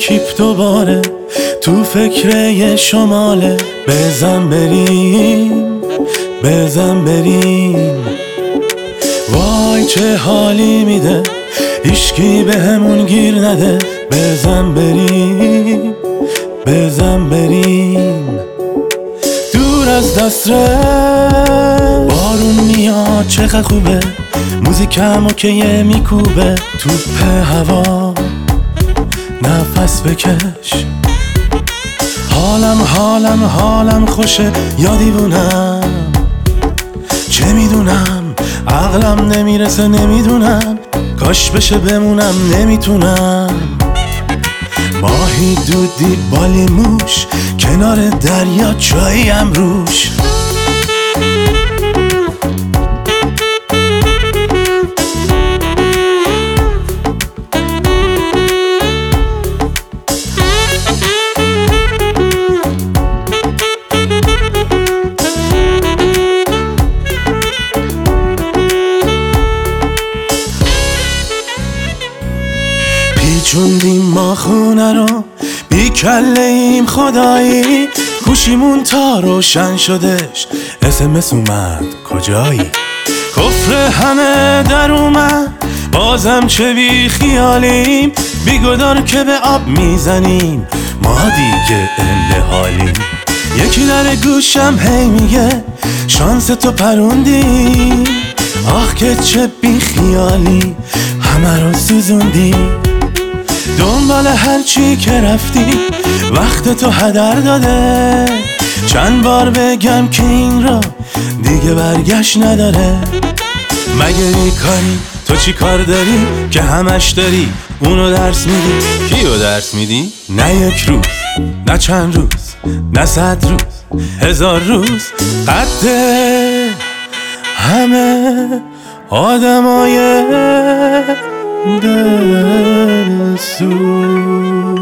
جیپ دوباره تو فکر یه شماله. بزن بریم وای چه حالی میده هیشکی به همون گیر نده. بزن بریم دور از دسترس. بارون میاد چقدر خوبه، موزیکم اوکیه میکوبه. توپ هوا نفس بکش. حالم خوشه یا دیوونم، چه میدونم عقلم نمیرسه. نمیدونم کاش بشه بمونم، نمیتونم. ماهی دودی بالی موش کنار دریا چاییم روش. پیچوندیم ما خونه رو بی کله ایم خدایی. گوشیمون تا روشن شدش SMS اومد کجایی. کفر همه در اومد بازم چه بی خیالیم. بیگدار که به آب میزنیم ما دیگه اهل حالیم. یکی در گوشم هی میگه شانس تو پروندی. آخ که چه بی خیالی همه رو سوزوندی. دنبال هر چی که رفتی وقت تو هدر داده. چند بار بگم که این را دیگه برگشت نداره. مگه این کاری تو چی کار داری که همش داری اونو درس میدی؟ کیو درس میدی؟ نه یک روز، نه چند روز، نه 100 روز، 1000 روز. قد همه آدمای دل سوز.